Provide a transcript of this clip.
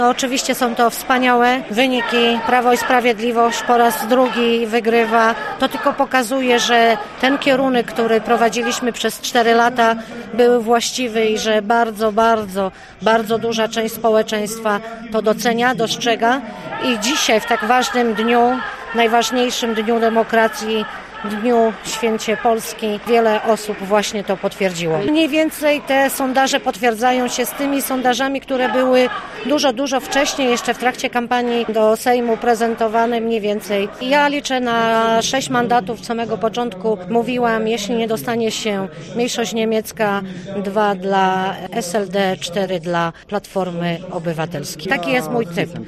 No, oczywiście są to wspaniałe wyniki. Prawo i Sprawiedliwość po raz drugi wygrywa. To tylko pokazuje, że ten kierunek, który prowadziliśmy przez 4 lata, był właściwy i że bardzo duża część społeczeństwa to docenia, dostrzega. I dzisiaj w tak ważnym dniu, najważniejszym dniu demokracji, Dniu Święcie Polski, wiele osób właśnie to potwierdziło. Mniej więcej te sondaże potwierdzają się z tymi sondażami, które były dużo wcześniej, jeszcze w trakcie kampanii do Sejmu prezentowane mniej więcej. Ja liczę na 6 mandatów od samego początku. Mówiłam, jeśli nie dostanie się mniejszość niemiecka, 2 dla SLD, 4 dla Platformy Obywatelskiej. Taki jest mój typ.